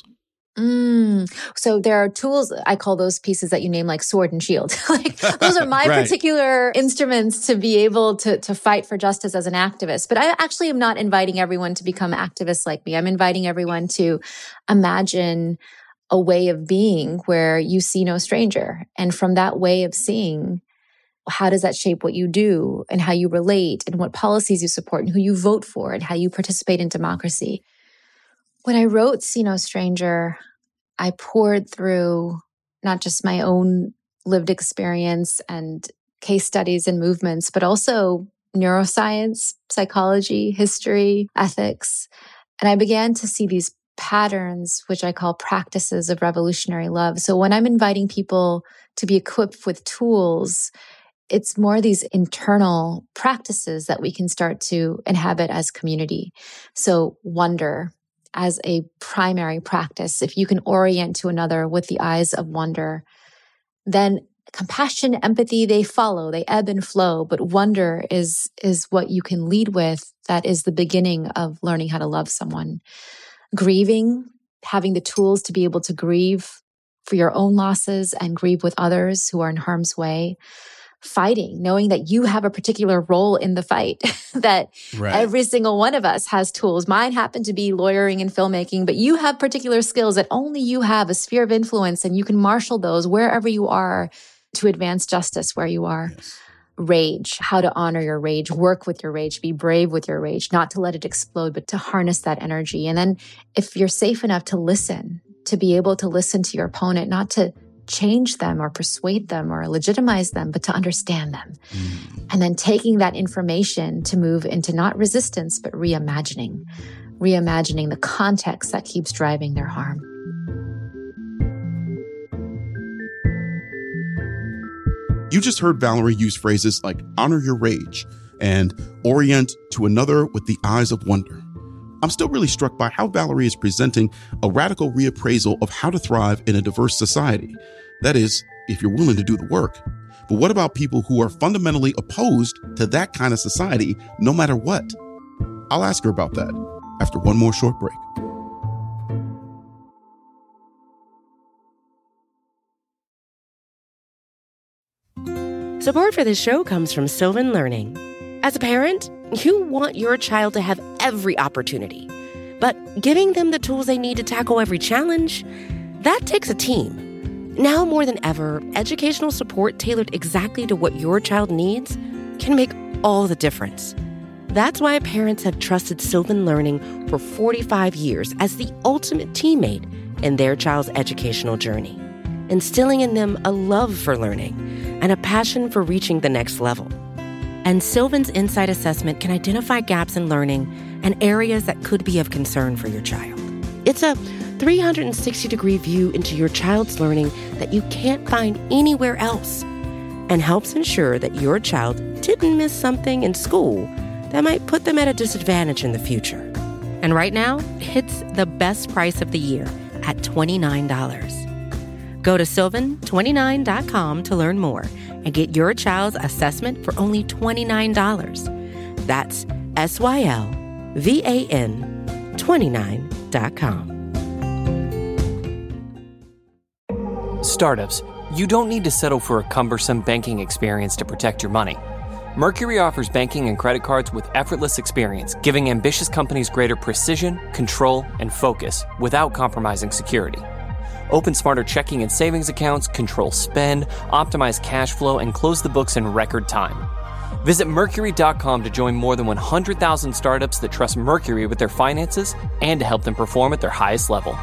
Mm. So there are tools, I call those pieces that you name like sword and shield. Like those are my right. particular instruments to be able to, to fight for justice as an activist. But I actually am not inviting everyone to become activists like me. I'm inviting everyone to imagine a way of being where you see no stranger. And from that way of seeing, how does that shape what you do and how you relate and what policies you support and who you vote for and how you participate in democracy? When I wrote See No Stranger, I poured through not just my own lived experience and case studies and movements, but also neuroscience, psychology, history, ethics. And I began to see these patterns, which I call practices of revolutionary love. So when I'm inviting people to be equipped with tools, it's more these internal practices that we can start to inhabit as community. So wonder as a primary practice, if you can orient to another with the eyes of wonder, then compassion, empathy, they follow, they ebb and flow. But wonder is, is what you can lead with. That is the beginning of learning how to love someone. Grieving, having the tools to be able to grieve for your own losses and grieve with others who are in harm's way. Fighting, knowing that you have a particular role in the fight, that right. every single one of us has tools. Mine happen to be lawyering and filmmaking, but you have particular skills that only you have, a sphere of influence, and you can marshal those wherever you are to advance justice where you are. Yes. Rage, how to honor your rage, work with your rage, be brave with your rage, not to let it explode, but to harness that energy. And then if you're safe enough to listen, to be able to listen to your opponent, not to change them or persuade them or legitimize them, but to understand them. Mm. And then taking that information to move into not resistance, but reimagining, reimagining the context that keeps driving their harm. You just heard Valerie use phrases like honor your rage and orient to another with the eyes of wonder. I'm still really struck by how Valerie is presenting a radical reappraisal of how to thrive in a diverse society. That is, if you're willing to do the work. But what about people who are fundamentally opposed to that kind of society, no matter what? I'll ask her about that after one more short break. Support for this show comes from Sylvan Learning. As a parent, you want your child to have every opportunity, but giving them the tools they need to tackle every challenge, that takes a team. Now more than ever, educational support tailored exactly to what your child needs can make all the difference. That's why parents have trusted Sylvan Learning for forty-five years as the ultimate teammate in their child's educational journey, instilling in them a love for learning and a passion for reaching the next level. And Sylvan's Insight Assessment can identify gaps in learning and areas that could be of concern for your child. It's a three hundred sixty degree view into your child's learning that you can't find anywhere else, and helps ensure that your child didn't miss something in school that might put them at a disadvantage in the future. And right now, it's the best price of the year at twenty-nine dollars. Go to sylvan twenty-nine dot com to learn more and get your child's assessment for only twenty-nine dollars. That's S Y L V A N twenty-nine dot com. Startups, you don't need to settle for a cumbersome banking experience to protect your money. Mercury offers banking and credit cards with effortless experience, giving ambitious companies greater precision, control, and focus without compromising security. Open smarter checking and savings accounts, control spend, optimize cash flow, and close the books in record time. Visit Mercury dot com to join more than one hundred thousand startups that trust Mercury with their finances and to help them perform at their highest level.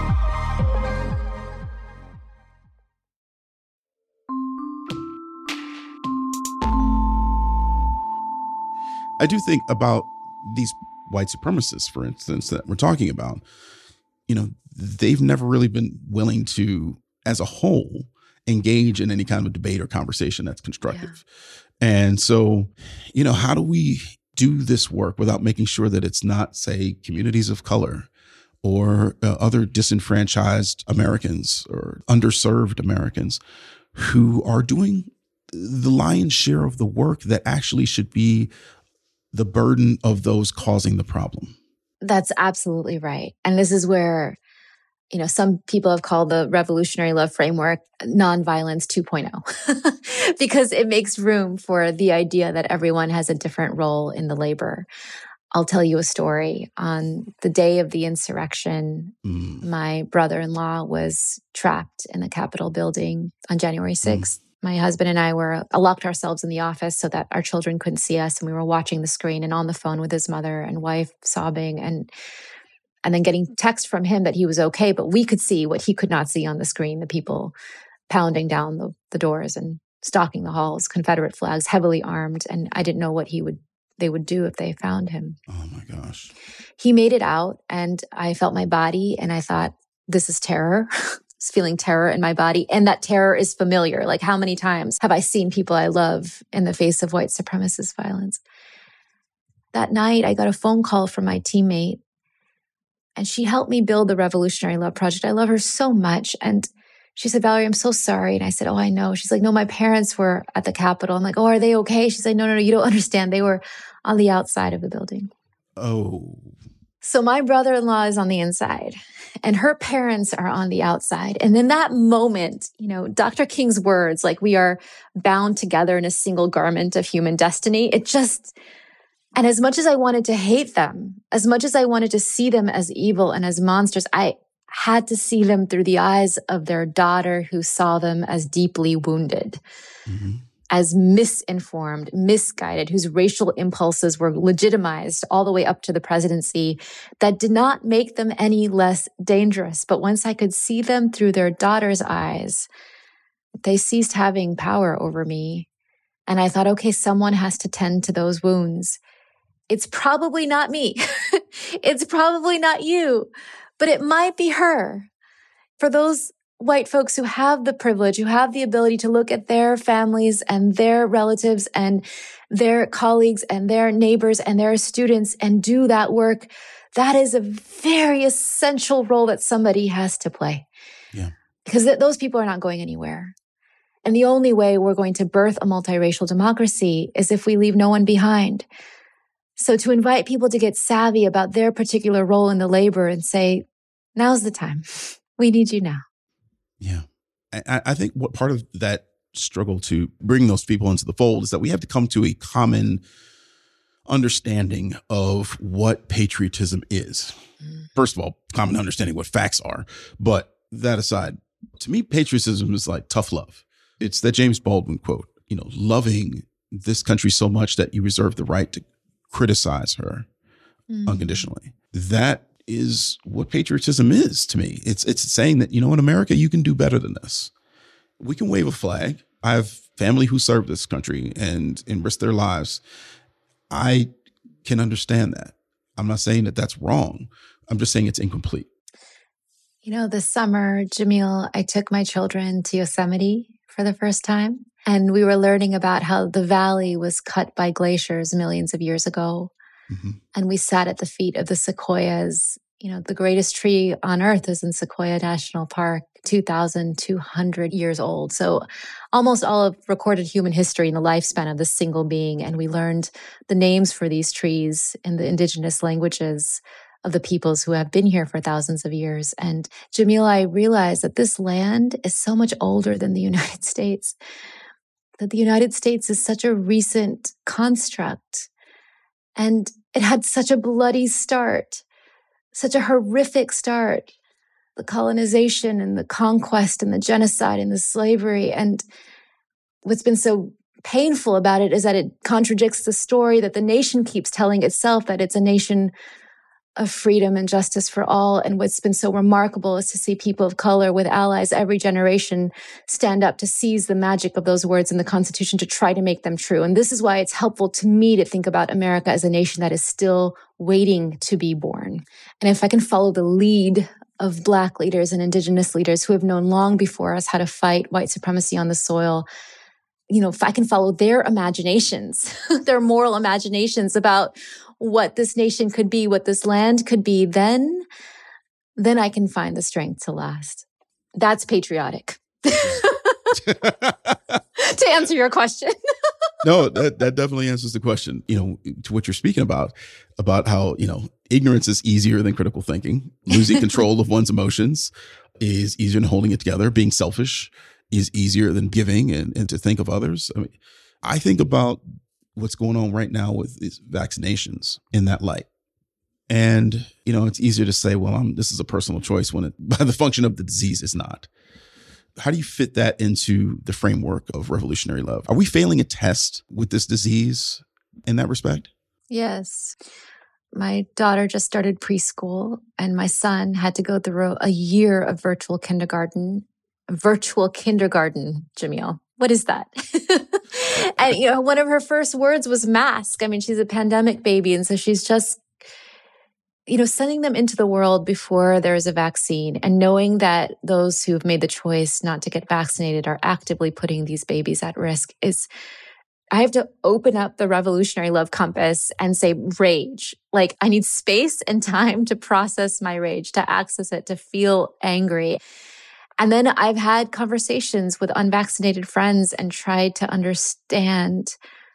I do think about these white supremacists, for instance, that we're talking about. You know, they've never really been willing to, as a whole, engage in any kind of debate or conversation that's constructive. Yeah. And so, you know, how do we do this work without making sure that it's not, say, communities of color or uh, other disenfranchised Americans or underserved Americans who are doing the lion's share of the work that actually should be the burden of those causing the problem? That's absolutely right. And this is where, you know, some people have called the revolutionary love framework nonviolence two point oh, because it makes room for the idea that everyone has a different role in the labor. I'll tell you a story. On the day of the insurrection, mm. my brother-in-law was trapped in the Capitol building on January sixth. Mm. My husband and I were locked ourselves in the office so that our children couldn't see us. And we were watching the screen and on the phone with his mother and wife, sobbing, and and then getting text from him that he was okay. But we could see what he could not see on the screen, the people pounding down the, the doors and stalking the halls, Confederate flags, heavily armed. And I didn't know what he would they would do if they found him. Oh, my gosh. He made it out, and I felt my body, and I thought, this is terror. Feeling terror in my body. And that terror is familiar. Like, how many times have I seen people I love in the face of white supremacist violence? That night, I got a phone call from my teammate, and she helped me build the Revolutionary Love Project. I love her so much. And she said, Valerie, I'm so sorry. And I said, oh, I know. She's like, no, my parents were at the Capitol. I'm like, oh, are they okay? She's like, no, no, no, you don't understand. They were on the outside of the building. Oh. So my brother-in-law is on the inside and her parents are on the outside. And in that moment, you know, Doctor King's words, like we are bound together in a single garment of human destiny, it just, and as much as I wanted to hate them, as much as I wanted to see them as evil and as monsters, I had to see them through the eyes of their daughter who saw them as deeply wounded. Mm-hmm. As misinformed, misguided, whose racial impulses were legitimized all the way up to the presidency, that did not make them any less dangerous. But once I could see them through their daughter's eyes, they ceased having power over me. And I thought, okay, someone has to tend to those wounds. It's probably not me. It's probably not you, but it might be her. For those white folks who have the privilege, who have the ability to look at their families and their relatives and their colleagues and their neighbors and their students and do that work, that is a very essential role that somebody has to play. Yeah. Because th- those people are not going anywhere. And the only way we're going to birth a multiracial democracy is if we leave no one behind. So to invite people to get savvy about their particular role in the labor and say, now's the time. We need you now. Yeah. I, I think what part of that struggle to bring those people into the fold is that we have to come to a common understanding of what patriotism is. First of all, common understanding what facts are. But that aside, to me, patriotism is like tough love. It's that James Baldwin quote, you know, loving this country so much that you reserve the right to criticize her mm. unconditionally. That is what patriotism is to me. It's it's saying that, you know, in America, you can do better than this. We can wave a flag. I have family who served this country and, and risked their lives. I can understand that. I'm not saying that that's wrong. I'm just saying it's incomplete. You know, this summer, Jamil, I took my children to Yosemite for the first time. And we were learning about how the valley was cut by glaciers millions of years ago. Mm-hmm. And we sat at the feet of the sequoias. You know, the greatest tree on earth is in Sequoia National Park, two thousand two hundred years old. So almost all of recorded human history in the lifespan of this single being. And we learned the names for these trees in the indigenous languages of the peoples who have been here for thousands of years. And Jamil, I realized that this land is so much older than the United States, that the United States is such a recent construct. And it had such a bloody start, such a horrific start. The colonization and the conquest and the genocide and the slavery. And what's been so painful about it is that it contradicts the story that the nation keeps telling itself, that it's a nation of freedom and justice for all. And what's been so remarkable is to see people of color with allies every generation stand up to seize the magic of those words in the Constitution to try to make them true. And this is why it's helpful to me to think about America as a nation that is still waiting to be born. And if I can follow the lead of Black leaders and Indigenous leaders who have known long before us how to fight white supremacy on the soil, you know, if I can follow their imaginations, their moral imaginations about what this nation could be, what this land could be, then, then I can find the strength to last. That's patriotic. To answer your question. No, that, that definitely answers the question, you know, to what you're speaking about, about how, you know, ignorance is easier than critical thinking. Losing control of one's emotions is easier than holding it together. Being selfish is easier than giving and, and to think of others. I mean, I think about what's going on right now with these vaccinations in that light. And, you know, it's easier to say, well, I'm, this is a personal choice when it, by the function of the disease is not. How do you fit that into the framework of revolutionary love? Are we failing a test with this disease in that respect? Yes. My daughter just started preschool and my son had to go through a year of virtual kindergarten. Virtual kindergarten, Jamil. What is that? And, you know, one of her first words was mask. I mean, she's a pandemic baby. And so she's just, you know, sending them into the world before there is a vaccine and knowing that those who've made the choice not to get vaccinated are actively putting these babies at risk is, I have to open up the revolutionary love compass and say rage. Like I need space and time to process my rage, to access it, to feel angry. And then I've had conversations with unvaccinated friends and tried to understand.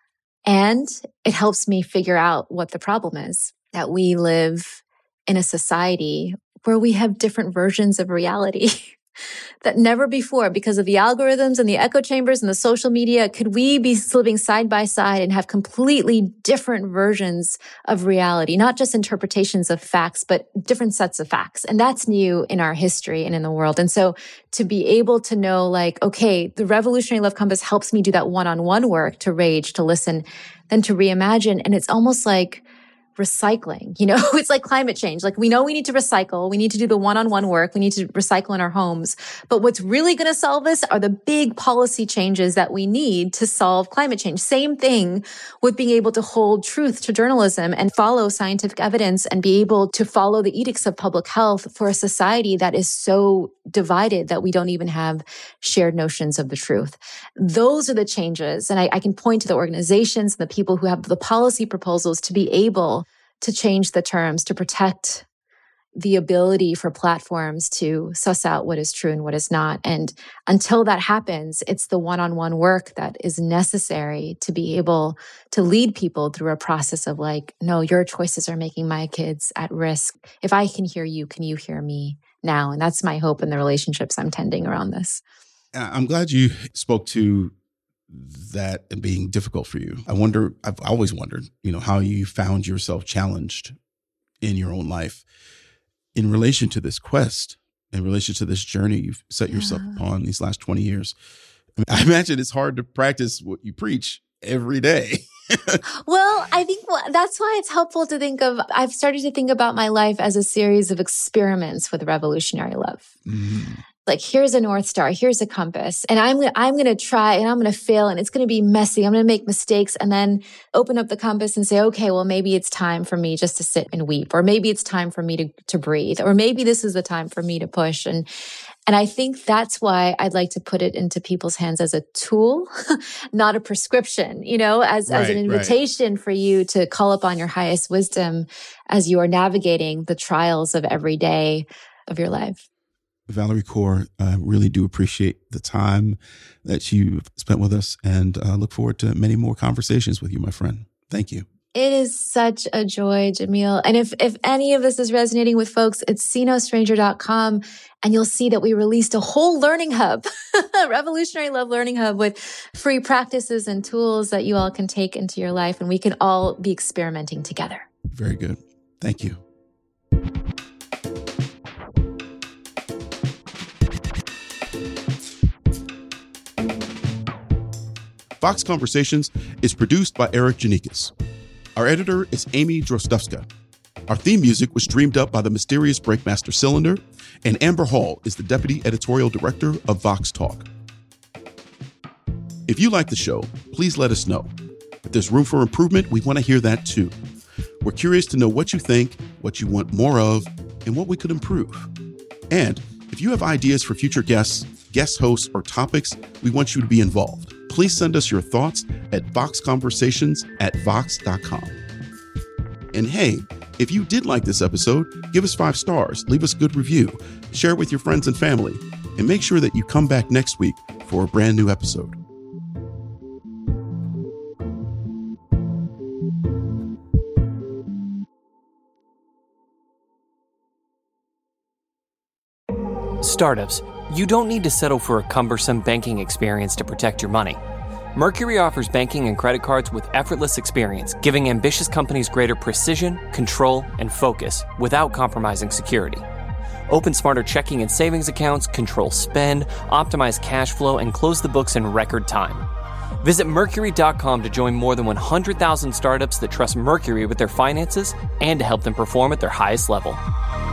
And it helps me figure out what the problem is, that we live in a society where we have different versions of reality that never before, because of the algorithms and the echo chambers and the social media, could we be living side by side and have completely different versions of reality, not just interpretations of facts, but different sets of facts. And that's new in our history and in the world. And so to be able to know like, okay, the revolutionary love compass helps me do that one-on-one work, to rage, to listen, then to reimagine. And it's almost like recycling, you know, it's like climate change. Like we know we need to recycle. We need to do the one-on-one work. We need to recycle in our homes. But what's really going to solve this are the big policy changes that we need to solve climate change. Same thing with being able to hold truth to journalism and follow scientific evidence and be able to follow the edicts of public health for a society that is so divided that we don't even have shared notions of the truth. Those are the changes. And I, I can point to the organizations and the people who have the policy proposals to be able to change the terms, to protect, the ability for platforms to suss out what is true and what is not. And until that happens, it's the one-on-one work that is necessary to be able to lead people through a process of like, no, your choices are making my kids at risk. If I can hear you, can you hear me now? And that's my hope in the relationships I'm tending around this. I'm glad you spoke to that and being difficult for you. I wonder, I've always wondered, you know, how you found yourself challenged in your own life in relation to this quest, in relation to this journey you've set yourself yeah. upon these last twenty years. I mean, I imagine it's hard to practice what you preach every day. Well, I think that's why it's helpful to think of, I've started to think about my life as a series of experiments with revolutionary love. Mm-hmm. Like, here's a North Star, here's a compass, and I'm gonna, I'm going to try and I'm going to fail and it's going to be messy. I'm going to make mistakes and then open up the compass and say, okay, well, maybe it's time for me just to sit and weep, or maybe it's time for me to, to breathe, or maybe this is the time for me to push. And, and I think that's why I'd like to put it into people's hands as a tool, not a prescription, you know, as, right, as an invitation right. for you to call upon your highest wisdom as you are navigating the trials of every day of your life. Valerie Kaur, I really do appreciate the time that you've spent with us, and I uh, look forward to many more conversations with you, my friend. Thank you. It is such a joy, Jamil. And if if any of this is resonating with folks, it's see no stranger dot com, and you'll see that we released a whole learning hub, a Revolutionary Love Learning Hub with free practices and tools that you all can take into your life, and we can all be experimenting together. Very good. Thank you. Vox Conversations is produced by Eric Janikis. Our editor is Amy Drostowska. Our theme music was dreamed up by the mysterious Breakmaster Cylinder, and Amber Hall is the deputy editorial director of Vox Talk. If you like the show, please let us know. If there's room for improvement, we want to hear that too. We're curious to know what you think, what you want more of, and what we could improve. And if you have ideas for future guests, guest hosts, or topics, we want you to be involved. Please send us your thoughts at vox conversations at vox dot com. And hey, if you did like this episode, give us five stars, leave us a good review, share it with your friends and family, and make sure that you come back next week for a brand new episode. Startups, you don't need to settle for a cumbersome banking experience to protect your money. Mercury offers banking and credit cards with effortless experience, giving ambitious companies greater precision, control, and focus without compromising security. Open smarter checking and savings accounts, control spend, optimize cash flow, and close the books in record time. Visit Mercury dot com to join more than one hundred thousand startups that trust Mercury with their finances and to help them perform at their highest level.